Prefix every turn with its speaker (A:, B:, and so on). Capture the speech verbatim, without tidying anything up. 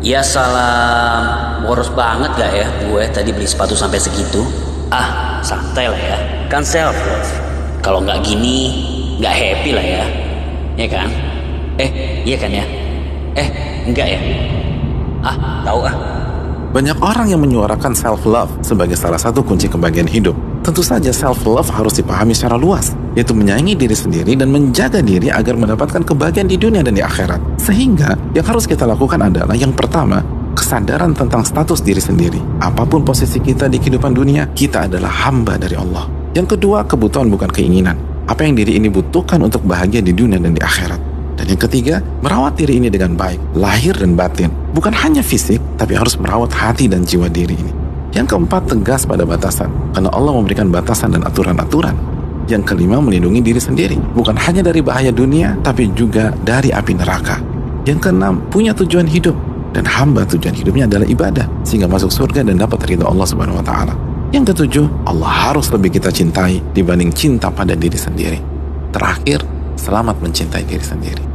A: Ya salam, boros banget gak ya gue tadi beli sepatu sampai segitu? Ah, santai lah ya, kan self love. Kalau nggak gini, nggak happy lah ya, ya kan? Eh, iya kan ya? Eh, enggak ya? Ah, tahu ah.
B: Banyak orang yang menyuarakan self-love sebagai salah satu kunci kebahagiaan hidup. Tentu saja self-love harus dipahami secara luas, yaitu menyayangi diri sendiri dan menjaga diri agar mendapatkan kebahagiaan di dunia dan di akhirat. Sehingga, yang harus kita lakukan adalah yang pertama, kesadaran tentang status diri sendiri. Apapun posisi kita di kehidupan dunia, kita adalah hamba dari Allah. Yang kedua, kebutuhan bukan keinginan. Apa yang diri ini butuhkan untuk bahagia di dunia dan di akhirat. Dan yang ketiga, merawat diri ini dengan baik, lahir dan batin. Bukan hanya fisik, tapi harus merawat hati dan jiwa diri ini. Yang keempat, tegas pada batasan, karena Allah memberikan batasan dan aturan-aturan. Yang kelima, melindungi diri sendiri, bukan hanya dari bahaya dunia, tapi juga dari api neraka. Yang keenam, punya tujuan hidup, dan hamba tujuan hidupnya adalah ibadah, sehingga masuk surga dan dapat ridha Allah Subhanahu Wa Taala. Yang ketujuh, Allah harus lebih kita cintai dibanding cinta pada diri sendiri. Terakhir, selamat mencintai diri sendiri.